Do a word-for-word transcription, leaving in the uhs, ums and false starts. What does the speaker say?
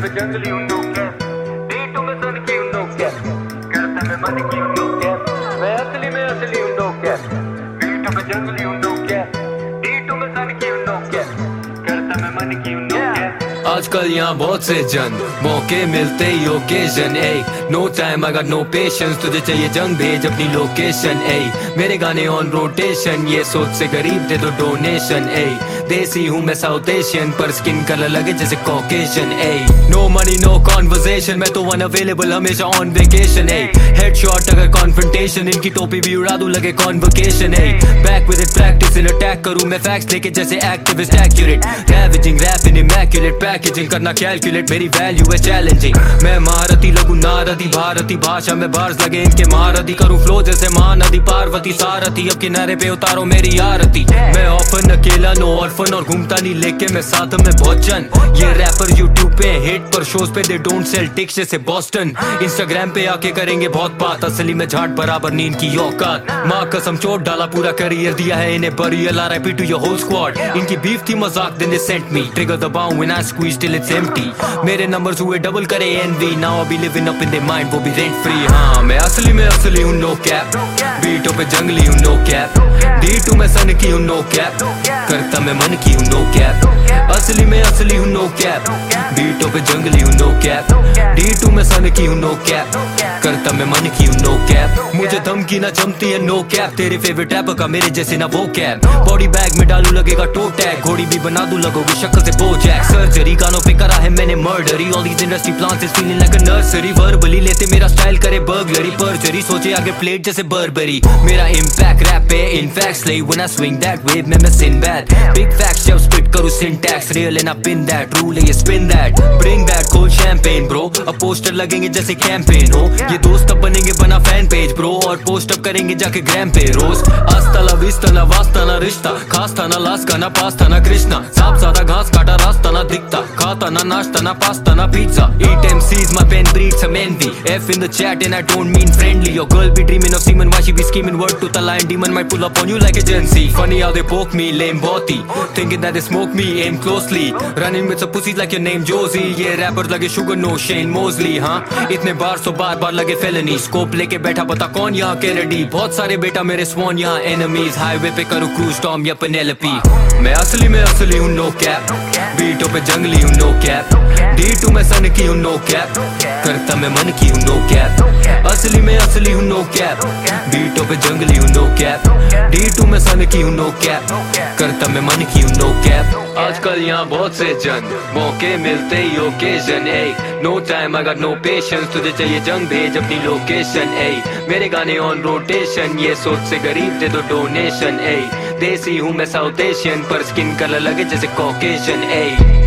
पे जंगली हूँ नो कैप, बीटों में सन की हूँ नो कैप, करता मैं मन की हूँ नो कैप, मैं असली में असली हूँ नो कैप, बीटों पे जंगली हूँ नो कैप, बीटों में सन की हूँ नो कैप, करता मैं मन की हूँ नो कैप। आजकल यहाँ बहुत से जन मौके मिलते ही occasion ay no time I got no patience, तुझे चाहिए जंग भेज अपनी लोकेशन ए मेरे गाने ऑन रोटेशन, ये सोच से गरीब दे दो डोनेशन ए देसी हूँ मैं साउथ एशियन पर स्किन कलर लगे जैसे Caucasian ay no money no conversation, मैं तो वन अवेलेबल हमेशा ऑन वेकेशन ए हेडशॉट अगर कॉन्फ्रंटेशन, इनकी टोपी भी उड़ा दूं लगे convocation ay back with it practice in attack करूं मैं फैक्ट्स लेके जैसे activist accurate ravaging rapping immaculate packaging करना कैलकुलेट मेरी वैल्यू है चैलेंजिंग, मैं महारथी लगूं नारदी भारती भाषा में बार्स लगे इनके महारथी करूं फ्लो जैसे महानदी पार्वती सारथी अब किनारे पे उतारो मेरी आरती, मैं ऑफन अकेला नो ऑर्फन और घूमता नहीं लेके मैं साथ में भोजन, ये रैपर यूट्यूब पे हिट पर शोज पे दे डोंट सेल टिक्स जैसे बॉस्टन, इंस्टाग्राम पे आके करेंगे बहुत बात असली में झाट बराबर नींद की औकात, माँ कसम चोट डाला पूरा करियर दिया है इन्हें burial R I P to your whole squad, इनकी बीफ थी मजाक then they sent me trigger दबाऊं when I squeeze till it's empty, मेरे नंबर्स हुए डबल करे envy now I be living up in their mind वो भी rent free, हाँ मैं असली में असली हूँ नो कैप, बीटों पे जंगली हूँ नो कैप, डी टू में सन की हूँ नो कैप, करता मैं मन की हूँ नो कैप, असली में असली हूँ नो कैप, बीटों पे जंगली हूँ नो कैप, डी टू में सन की हूँ नो कैप, करता मैं मन की हूँ नो कैप, मुझे धमकी ना जमती है नो कैप, तेरे फेवरेट रैपर का मेरे जैसे ना वो कैप, बॉडी बैग में डालू लगेगा टो टैग, घोड़ी भी बना दूं लगोगे शक्ल से बोजैक, सर्जरी गानों पे करा है मैंने murdery, all these industry plants is feeling like a nursery, verbally लेते मेरा स्टाइल करे बर्गलरी, परजरी सोचे आगे प्लेट जैसे बर्बरी, मेरा इम्पैक्ट रैप पे in fact slave when I swing that wave में मैं सिनबैड, बिग फैक्ट्स जब स्पिट करूं syntax real and I pin that rule है ये spin that, bring that cold champagne bro, अब पोस्टर लगेंगे जैसे कैंपेन हो, ये दोस्त अब बनेंगे बना फैन पेज ब्रो, और पोस्ट अप करेंगे जाके ग्राम पे रोज, आस्ता ला विस्ता ना वास्ता ना रिश्ता, खास था ना लास का ना पास्ता ना कृष्णा, सांप सादा घास काटा रास्ता ना दिखता, खाता ना नाश्ता ना पास्ता ना pizza, eat M Cs my pen breeds some envy, F in the chat and I don't mean friendly, your girl be dreaming of semen, why she be scheming, word to the line, demon might pull up on you like a Gen-Z, funny how they poke me, lame boti, thinking that they smoke me, aim closely, running with some pussies like your name Josie, ये rappers लगे sugar no Shane Mosley, हाँ इतने बार सो बार बार लगे felony, scope लेके बैठा पता कौन यहाँ Kennedy, बहुत सारे बेटा मेरे swan यहाँ enemies, highway पे करूँ cruise Tom या Penelope, मैं असली में असली हूँ no cap, बीटों पे जंगली हूँ no cap, डी टू में सन की हूँ no cap, करता मैं मन की हूँ no cap, असली में असली हूँ no cap, बीटों पे जंगली हूँ no cap, डी टू में सन की हूँ no cap, करता मैं मन की हूँ no cap, आजकल यहाँ बहुत से जन मौके मिलते ही occasion ay no time I got no patience, तुझे चाहिए जंग भेज अपनी लोकेशन ए मेरे गाने ऑन रोटेशन, ये सोच से गरीब दे दो डोनेशन ए देसी हूँ मैं साउथ एशियन पर स्किन कलर लगे जैसे कॉकेशन ए